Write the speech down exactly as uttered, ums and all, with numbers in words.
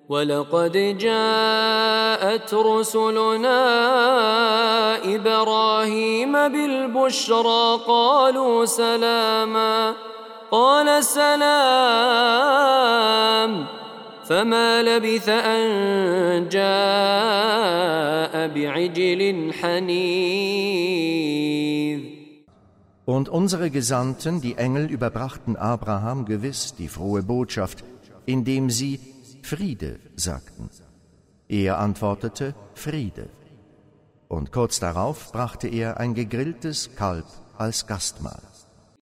وَلَقَدْ جَاءَتْ رُسُلُنَا إِبْرَاهِيمَ بِالْبُشْرَى قَالُوا سَلَامًا قَالَ سَلَامٌ فَمَا لَبِثَ أَنْ جَاءَ بِعِجْلٍ حَنِيذٍ. Und unsere Gesandten, die Engel, überbrachten Abraham gewiss die frohe Botschaft, indem sie Friede sagten. Er antwortete Friede. Und kurz darauf brachte er ein gegrilltes Kalb als Gastmahl.